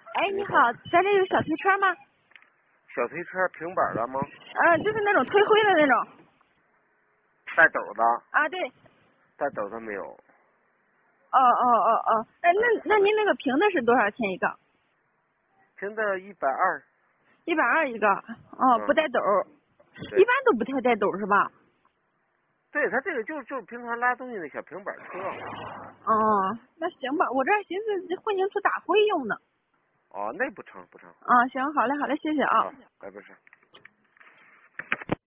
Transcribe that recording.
哎，你好，咱这有小推车吗？ 小推车平板的吗？ 就是那种推灰的那种。 带斗的？ 啊，对。 带斗的没有。 哎，那您那个平的是多少钱一个平的120。 120一个。哦，不带斗。一般都不太带斗是吧？ 对，他这个就是平常拉东西的小平板车。 哦，那行吧，我这寻思混凝土打灰用呢。 哦，那不成。 行，好嘞，谢谢啊。 哎，不是。